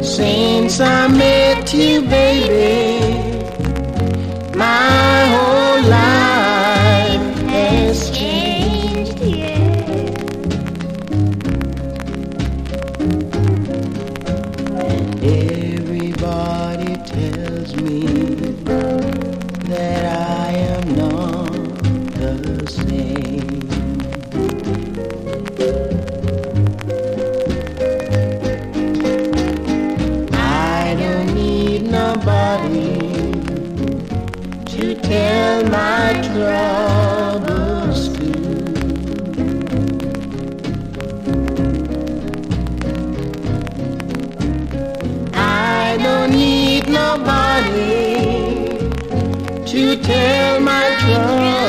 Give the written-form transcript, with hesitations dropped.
Since I met you, baby, my whole life has changed, yeah. And everybody tells me that I am not the same. Nobody to tell my troubles to. I don't need nobody to tell my troubles.